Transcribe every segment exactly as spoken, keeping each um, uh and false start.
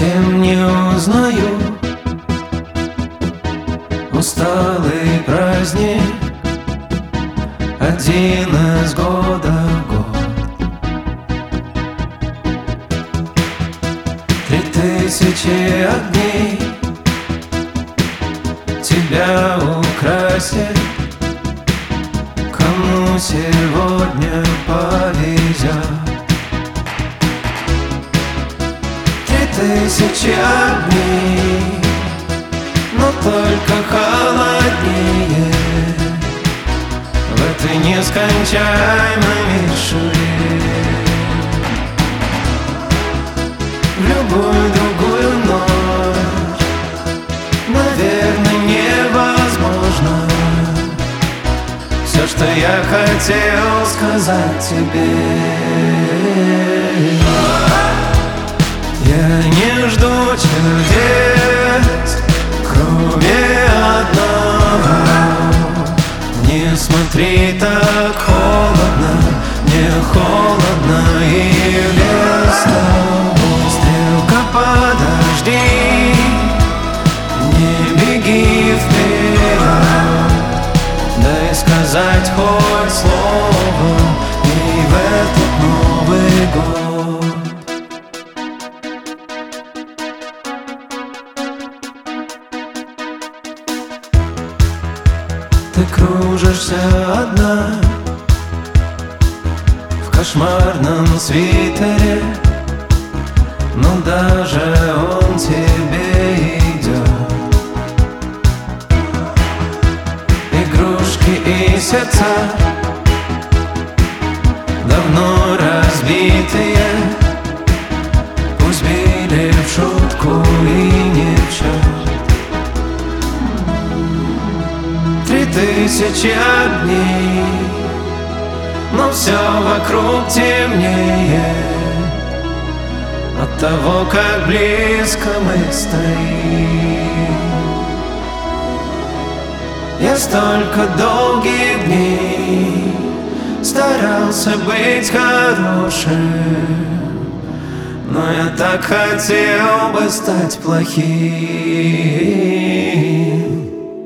совсем не узнаю усталый праздник, один из года в год. Три тысячи огней тебя украсит, кому сегодня повезет. Три тысячи огней, но только холоднее в этой нескончаемой мишуре. В любую другую ночь, наверное, невозможно все, что я хотел сказать тебе. Я не жду чудес, кроме одного. Не смотри так холодно, не холодно и лестно. Стрелка, подожди, не беги вперед, дай сказать хоть слово и в этот Новый год. Ты кружишься одна в кошмарном свитере, но даже он тебе идет. Игрушки и сердца давно разбитые, пусть били в шутку и не в счет. Три тысячи огней, но все вокруг темнее от того, как близко мы стоим. Я столько долгих дней старался быть хорошим, но я так хотел бы стать плохим.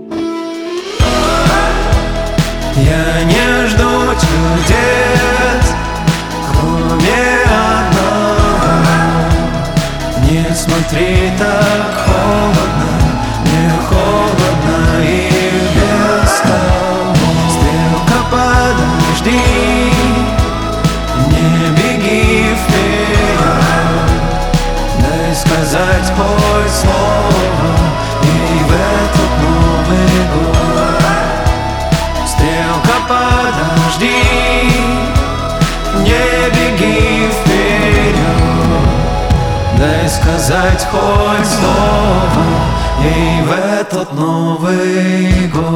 Я не жду чудес, кроме одного. Не смотри так холодно, не холодно и без того. Стрелка, подожди, не беги вперед, дай сказать хоть слово и в этот Новый год. Стрелка, подожди, не беги вперед, дай сказать хоть слово и в этот Новый год.